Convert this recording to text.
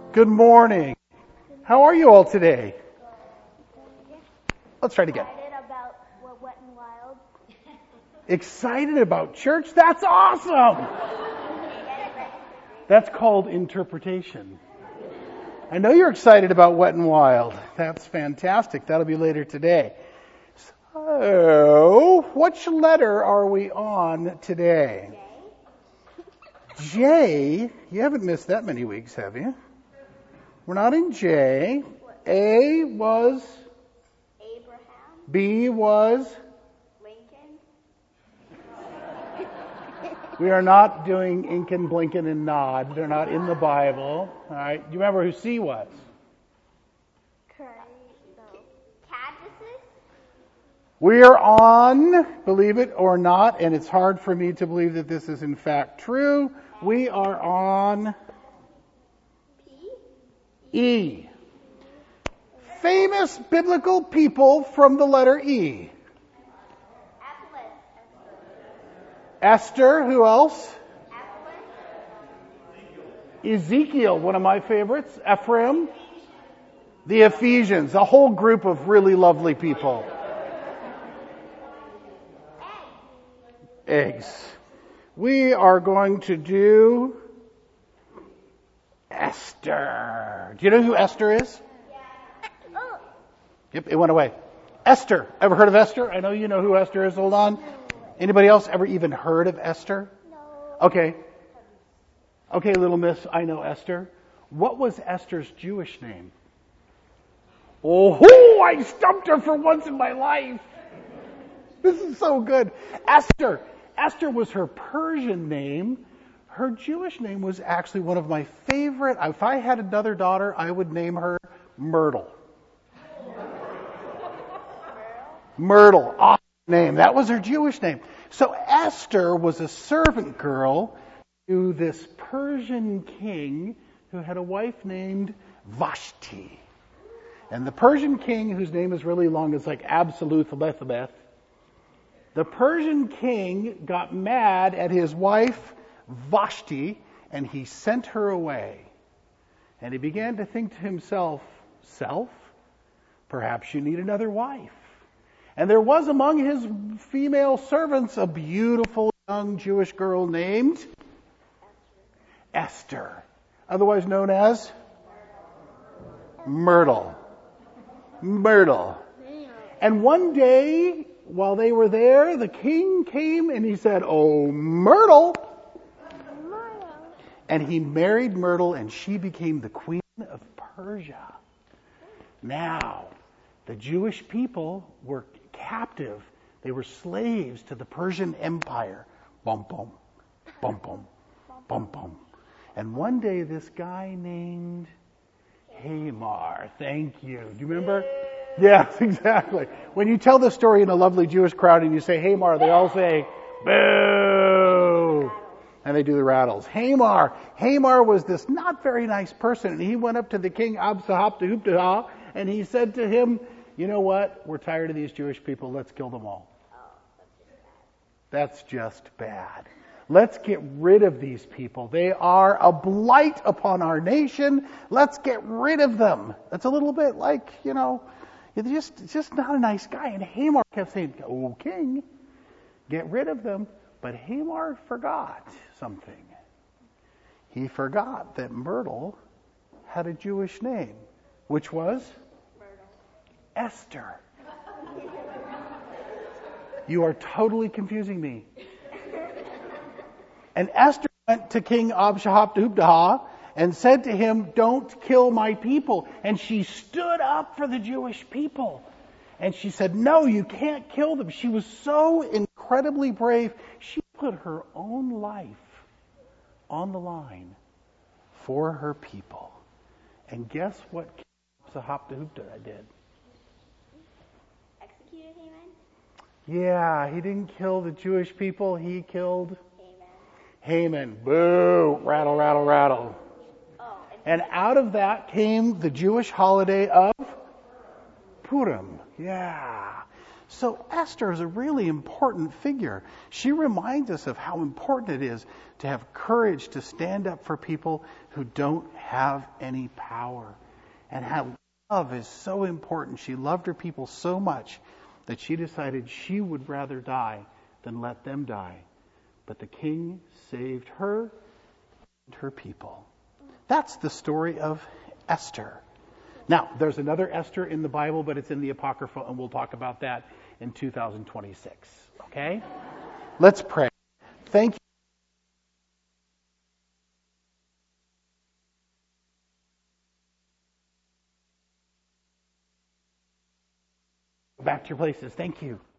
Good morning. How are you all today? Let's try it again. Excited about what Wet and Wild. Excited about church? That's awesome! That's called interpretation. I know you're excited about Wet and Wild. That's fantastic. That'll be later today. So, which letter are we on today? J. You haven't missed that many weeks, have you? We're not in J. A was? Abraham. B was? Lincoln. We are not doing Incan, Blinken, and Nod. They're not in the Bible. All right. Do you remember who C was? Caddises. We are on, believe it or not, and it's hard for me to believe that this is in fact true. We are on E. Famous biblical people from the letter E. Esther, who else? Ezekiel, one of my favorites. Ephraim. The Ephesians, a whole group of really lovely people. Eggs. We are going to do Esther. Do you know who Esther is? Yep, it went away. Esther. Ever heard of Esther? I know you know who Esther is. Hold on. Anybody else ever even heard of Esther? No. Okay. Okay, little miss, I know Esther. What was Esther's Jewish name? Oh, I stumped her for once in my life. This is so good. Esther. Esther was her Persian name. Her Jewish name was actually one of my favorite. If I had another daughter, I would name her Myrtle. Myrtle. Awesome name. That was her Jewish name. So Esther was a servant girl to this Persian king who had a wife named Vashti. And the Persian king, whose name is really long, is like Absaluthabeth. The Persian king got mad at his wife Vashti, and he sent her away. And he began to think to himself, self, perhaps you need another wife. And there was among his female servants a beautiful young Jewish girl named Esther, otherwise known as Myrtle. Myrtle. And one day, while they were there, the king came and he said, "Oh, Myrtle." And he married Myrtle, and she became the queen of Persia. Now, the Jewish people were captive. They were slaves to the Persian Empire. Bum, bum, bum, bum, bum, bum. And one day, this guy named Hamar. Thank you. Do you remember? Yes, exactly. When you tell the story in a lovely Jewish crowd and you say Hamar, they all say, boo! And they do the rattles. Hamar was this not very nice person. And he went up to the king, Absalahaptahuptah, and he said to him, you know what? We're tired of these Jewish people. Let's kill them all. That's just bad. Let's get rid of these people. They are a blight upon our nation. Let's get rid of them. That's a little bit like, it's just not a nice guy. And Hamar kept saying, "Oh, king, get rid of them." But Hamar forgot something. He forgot that Myrtle had a Jewish name, which was Esther. You are totally confusing me. And Esther went to King Absalahaptahuptah and said to him, "Don't kill my people." And she stood up for the Jewish people. And she said, "No, you can't kill them." She was so incredibly brave. She put her own life on the line for her people. And guess what King Absalahaptahuptah did? Executed Haman? Yeah, he didn't kill the Jewish people. He killed Haman. Boo! Rattle, rattle, rattle. Oh, and out of that came the Jewish holiday of Purim. Yeah. So Esther is a really important figure. She reminds us of how important it is to have courage to stand up for people who don't have any power, and how love is so important. She loved her people so much that she decided she would rather die than let them die. But the king saved her and her people. That's the story of Esther. Now, there's another Esther in the Bible, but it's in the Apocrypha, and we'll talk about that in 2026. Okay? Let's pray. Thank you. Back to your places. Thank you.